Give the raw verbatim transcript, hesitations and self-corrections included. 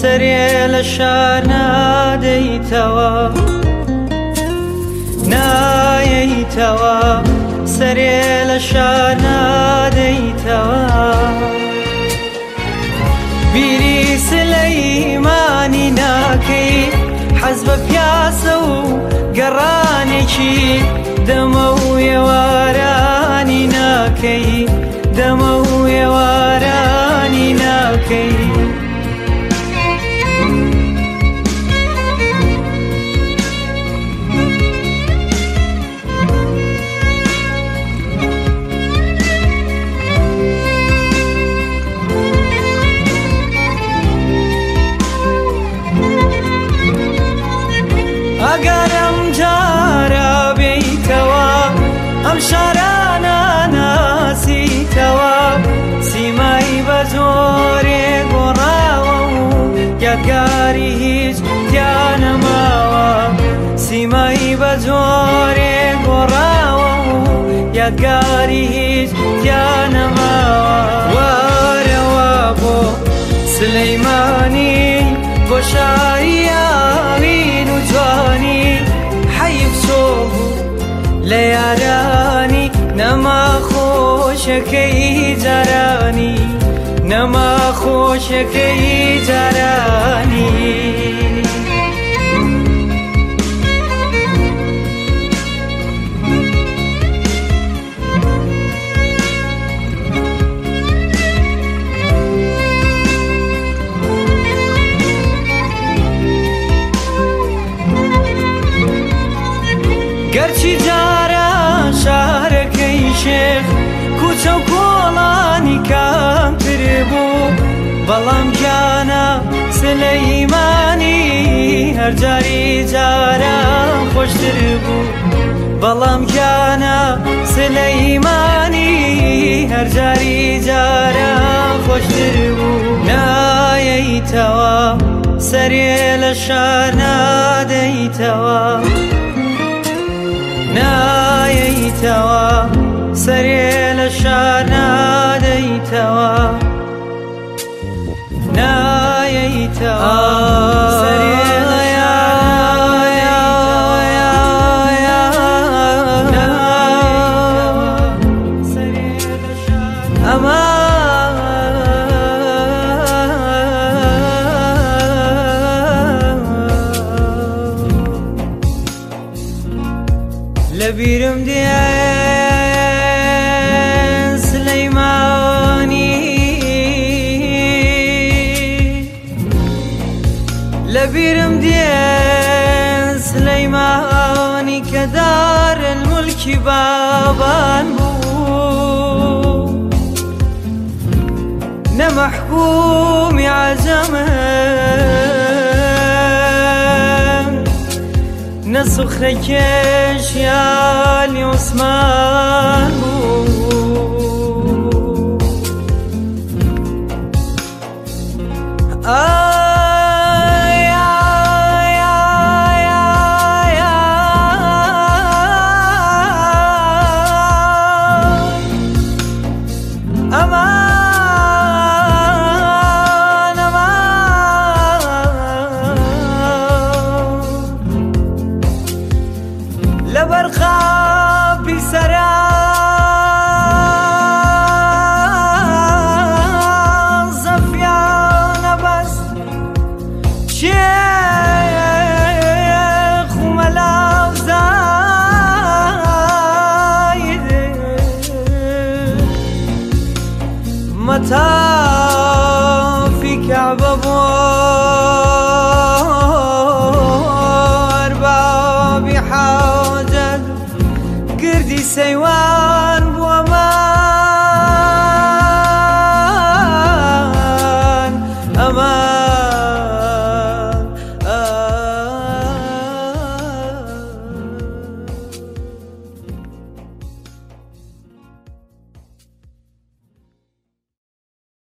سەرێ لە شار نادەیتەوە نایەیتەوە سەرێ لە شار نادەیتەوە بیری سلەیمانی ناکەی حەز بە پیاسە و گەڕانێکی دەمە و ئێوارانی ناکەی دەمە و ئێوارانی ناکەی ئەگەرم جارە بێیتەوە ئەم شارانە ناسیتەوە سیمای بە زۆرێ گۆڕاوە و یادگاری هیچ تیانەماوە سیمای بە زۆرێ گۆڕاوە و یادگاری هیچ تیانەماوە وارەوە بۆ سلەیمانی بۆ شاری ئاوین و جوانی حەیف سۆبوو لە یارانی نەما خۆشەکەی جارانی نەما خۆشەکەی جارانی گەرچی جارە شارەکەی شێخ کوچە و کۆڵانی کامتر بوو بەڵام گیانە سلەیمانی هەر جاری جارە خۆشتر بوو بەڵام گیانە سلەیمانی هەر جاری جارە خۆشتر بوو نایەیتەوە سەرێ لە شار نادەیتەوە نایەیتەوە سەرێ لە شار نادەیتەوە نایەیتەوە سەرێ لە لەبیرم دێن سلەیمانی لەبیرم دێن سلەیمانی کە دارالمولکی بابان بوو نەمەحکومی عەجەمن نەسوخرە کێشیالی عوسمان بوو ئای ئای ئای ئای ئەمان ئەمان لەبەر خاپی سەرا زەفیانە بەست شێخ و مەلاو زاید مەتافی کەعبە بووە ئەربابی حاجەت گردی سەیوان